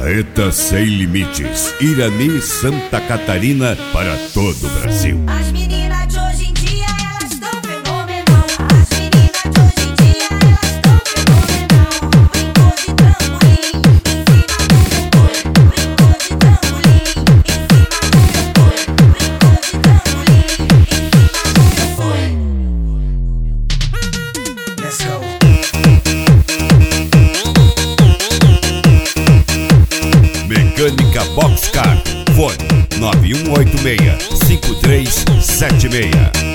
Marreta Sem Limites, Irani, Santa Catarina, para todo o Brasil. As meninas de hoje em dia, elas tão fenomenal. As meninas de hoje em dia, elas tão fenomenal. Brincou de trampolim, em cima do boi. Brincou de trampolim, em cima do boi. Brincou de trampolim, em cima do boi. Let's go. Mecânica Boxcar, fone 9186-5376.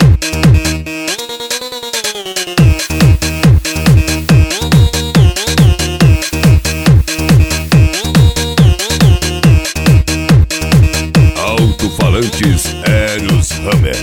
Alto-falantes Eros Hammer.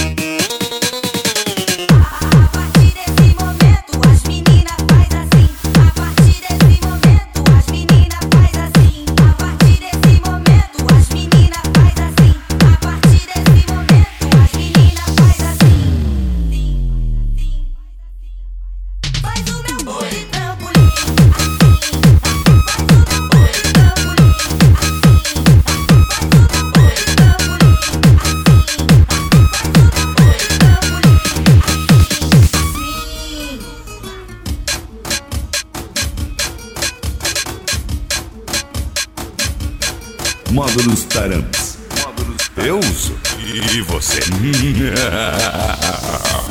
Módulos Taramps. Eu uso. E você?